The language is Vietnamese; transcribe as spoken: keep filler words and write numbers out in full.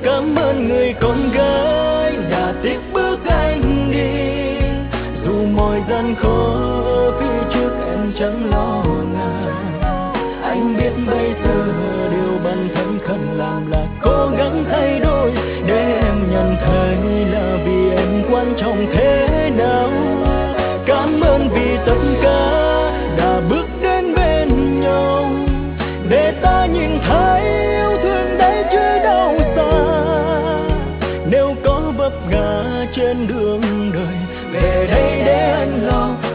Cảm ơn người con gái đã tiếp bước anh đi, dù mọi gian khó phía trước em chẳng lo ngại. Anh biết bây giờ điều bản thân cần làm là cố gắng thay đổi, để em nhận thấy là vì em quan trọng thế nào. Cảm ơn vì tất cả đã bước đến bên nhau, để ta nhìn thấy yêu thương đấy chứ đâu xa. Nếu có vấp ngã trên đường đời, về đây để anh lo.